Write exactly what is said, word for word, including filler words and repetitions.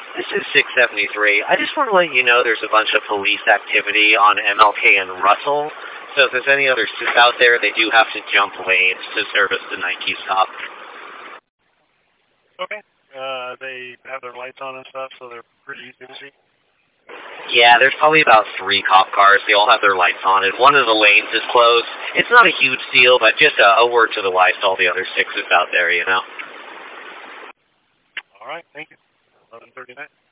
This is six seventy-three. I just want to let you know there's a bunch of police activity on M L K and Russell. So if there's any other suits out there, they do have to jump lanes to service the Nike stop. Okay. Uh, they have their lights on and stuff, so they're pretty easy to see. Yeah, there's probably about three cop cars. They all have their lights on, and one of the lanes is closed. It's not a huge deal, but just a, a word to the wise to all the other sixes out there, you know. All right, thank you. eleven thirty-nine.